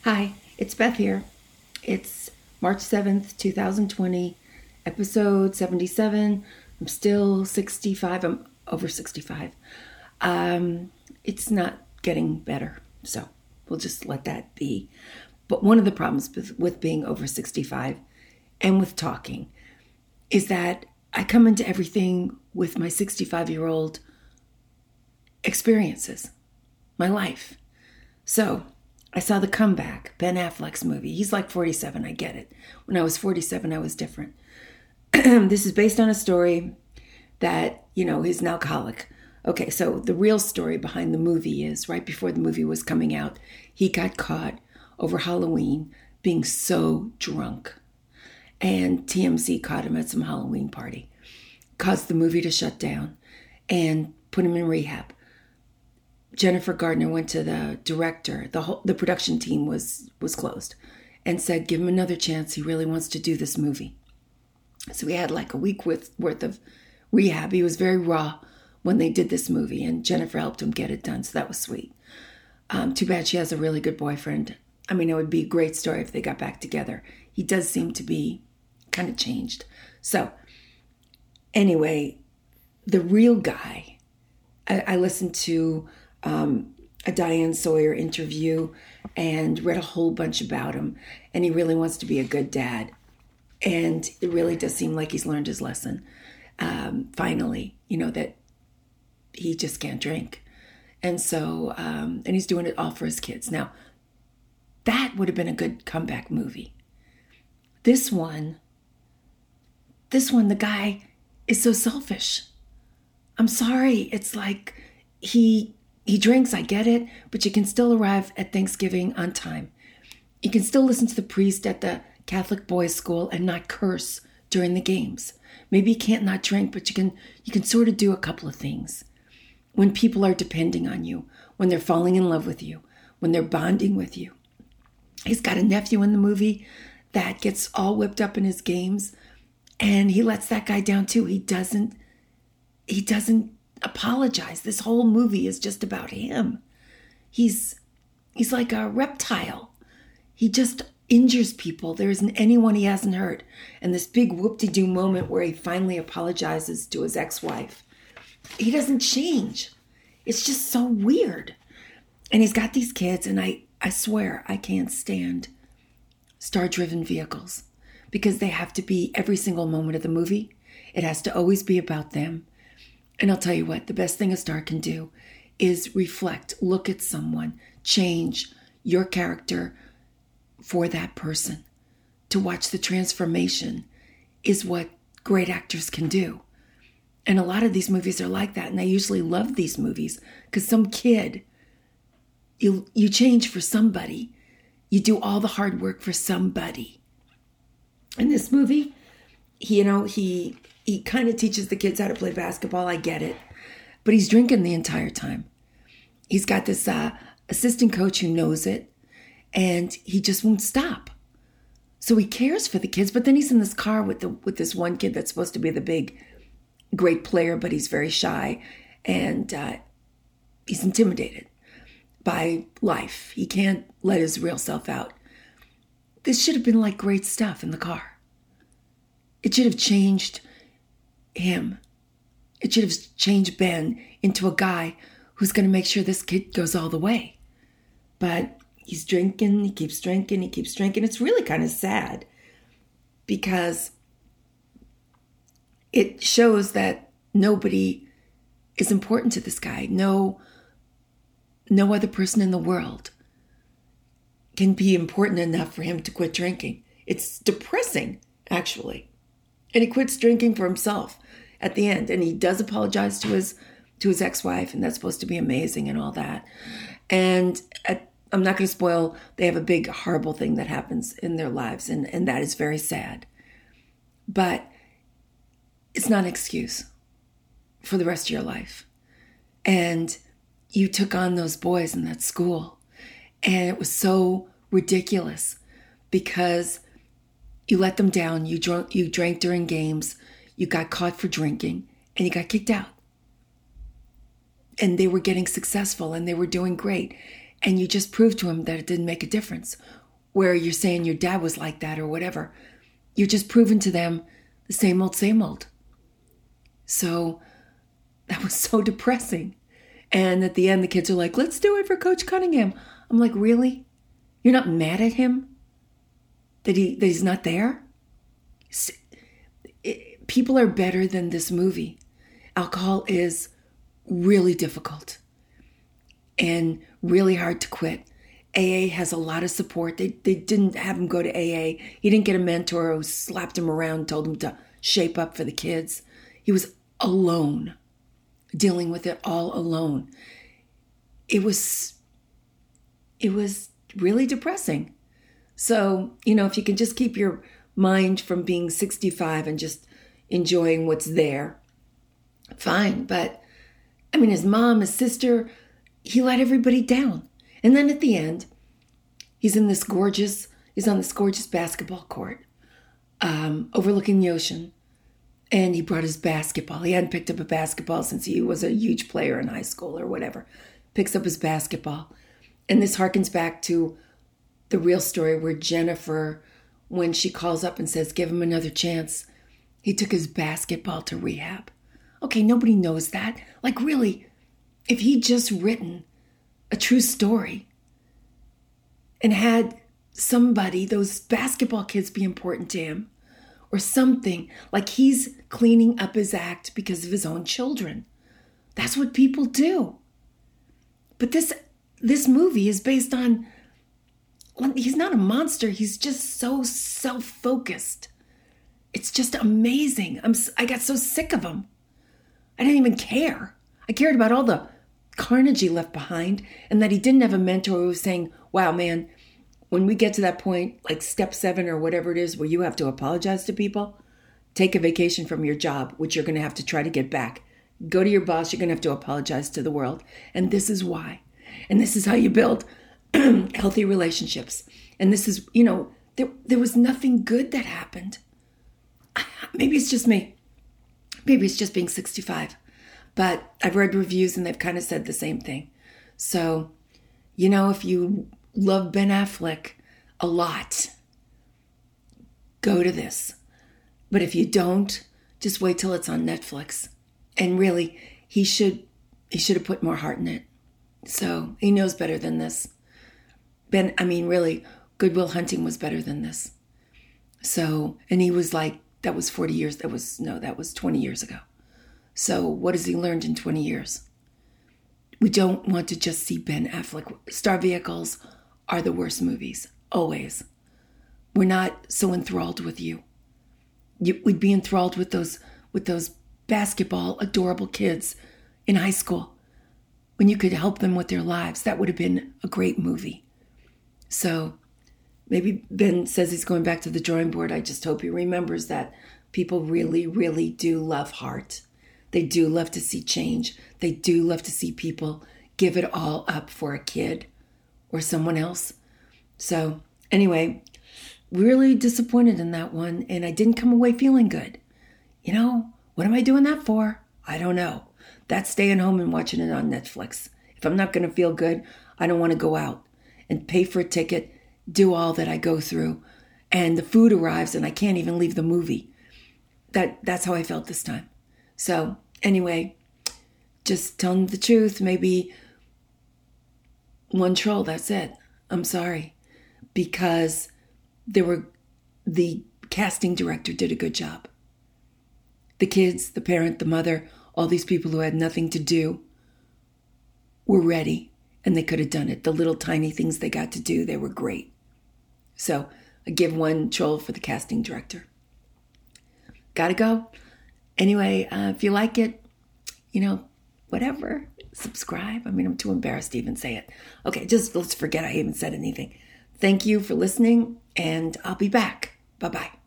Hi, it's Beth here. It's March 7th, 2020, episode 77. I'm still 65. I'm over 65. It's not getting better, so we'll just let that be. But one of the problems with being over 65 and with talking is that I come into everything with my 65-year-old experiences, my life. So I saw The Comeback, Ben Affleck's movie. He's like 47, I get it. When I was 47, I was different. This is based on a story that, he's an alcoholic. Okay, so the real story behind the movie is right before the movie was coming out, he got caught over Halloween being so drunk. And TMZ caught him at some Halloween party, caused the movie to shut down, and put him in rehab. Jennifer Gardner went to the director, the production team was closed, and said, give him another chance. He really wants to do this movie. So he had like a week worth of rehab. He was very raw when they did this movie, and Jennifer helped him get it done. So that was sweet. Too bad she has a really good boyfriend. I mean, it would be a great story if they got back together. He does seem to be kind of changed. So anyway, the real guy, I listened to a Diane Sawyer interview and read a whole bunch about him, and he really wants to be a good dad. And it really does seem like he's learned his lesson. Finally, that he just can't drink. And so, and he's doing it all for his kids. Now, that would have been a good comeback movie. This one, the guy is so selfish. I'm sorry. It's like he drinks, I get it, but you can still arrive at Thanksgiving on time. You can still listen to the priest at the Catholic boys' school and not curse during the games. Maybe you can't not drink, but you can sort of do a couple of things. When people are depending on you, when they're falling in love with you, when they're bonding with you. He's got a nephew in the movie that gets all whipped up in his games, and he lets that guy down too. He doesn't apologize. This whole movie is just about him. He's like a reptile. He just injures people. There isn't anyone he hasn't hurt. And this big whoop-de-doo moment where he finally apologizes to his ex-wife, he doesn't change. It's just so weird. And he's got these kids, and I swear I can't stand star-driven vehicles because they have to be every single moment of the movie. It has to always be about them. And I'll tell you what, the best thing a star can do is reflect, look at someone, change your character for that person. To watch the transformation is what great actors can do. And a lot of these movies are like that. And I usually love these movies because some kid, you change for somebody. You do all the hard work for somebody. In this movie, he kind of teaches the kids how to play basketball. I get it. But he's drinking the entire time. He's got this assistant coach who knows it. And he just won't stop. So he cares for the kids. But then he's in this car with this one kid that's supposed to be the big, great player. But he's very shy. And he's intimidated by life. He can't let his real self out. This should have been like great stuff in the car. It should have changed him. It should have changed Ben into a guy who's going to make sure this kid goes all the way. But he's drinking, he keeps drinking. It's really kind of sad because it shows that nobody is important to this guy. No other person in the world can be important enough for him to quit drinking. It's depressing, actually. And he quits drinking for himself at the end. And he does apologize to his ex-wife, and that's supposed to be amazing and all that. And I'm not going to spoil, they have a big, horrible thing that happens in their lives, and that is very sad. But it's not an excuse for the rest of your life. And you took on those boys in that school, and it was so ridiculous because you let them down. You drank during games. You got caught for drinking, and you got kicked out. And they were getting successful, and they were doing great. and you just prove to him that it didn't make a difference, where you're saying your dad was like that or whatever. You're just proving to them the same old, same old. So that was so depressing. And at the end, the kids are like, let's do it for Coach Cunningham. I'm like, really? You're not mad at him? That he's not there? People are better than this movie. Alcohol is really difficult and really hard to quit. AA has a lot of support. They didn't have him go to AA. He didn't get a mentor who slapped him around, told him to shape up for the kids. He was alone, dealing with it all alone. It was really depressing. So, if you can just keep your mind from being 65 and just enjoying what's there, fine. But, his mom, his sister, he let everybody down. And then at the end, he's on this gorgeous basketball court, overlooking the ocean. And he brought his basketball. He hadn't picked up a basketball since he was a huge player in high school or whatever. Picks up his basketball. And this harkens back to the real story where Jennifer, when she calls up and says, give him another chance, he took his basketball to rehab. Okay, nobody knows that. Like, really, if he'd just written a true story and had somebody, those basketball kids, be important to him, or something, like he's cleaning up his act because of his own children. That's what people do. But this movie is based on, he's not a monster. He's just so self-focused. It's just amazing. I got so sick of him. I didn't even care. I cared about all the carnage he left behind, and that he didn't have a mentor who was saying, wow, man, when we get to that point, like step 7 or whatever it is, where you have to apologize to people, take a vacation from your job, which you're going to have to try to get back. Go to your boss. You're going to have to apologize to the world. And this is why. And this is how you build healthy relationships. And this is, there was nothing good that happened. Maybe it's just me. Maybe it's just being 65. But I've read reviews and they've kind of said the same thing. So, if you love Ben Affleck a lot, go to this. But if you don't, just wait till it's on Netflix. And really, he should have put more heart in it. So he knows better than this. Really, Good Will Hunting was better than this. So, and he was like, that was 20 years ago. So what has he learned in 20 years? We don't want to just see Ben Affleck. Star Vehicles are the worst movies, always. We're not so enthralled with you. We'd be enthralled with those basketball, adorable kids in high school when you could help them with their lives. That would have been a great movie. So maybe Ben says he's going back to the drawing board. I just hope he remembers that people really, really do love heart. They do love to see change. They do love to see people give it all up for a kid or someone else. So anyway, really disappointed in that one. And I didn't come away feeling good. What am I doing that for? I don't know. That's staying home and watching it on Netflix. If I'm not going to feel good, I don't want to go out and pay for a ticket, do all that I go through, and the food arrives and I can't even leave the movie. That's how I felt this time. So anyway, just telling the truth, maybe one troll, that's it. I'm sorry. Because the casting director did a good job. The kids, the parent, the mother, all these people who had nothing to do were ready and they could have done it. The little tiny things they got to do, they were great. So I give one troll for the casting director. Gotta go. Anyway, if you like it, whatever, subscribe. I'm too embarrassed to even say it. Okay, just let's forget I even said anything. Thank you for listening, and I'll be back. Bye-bye.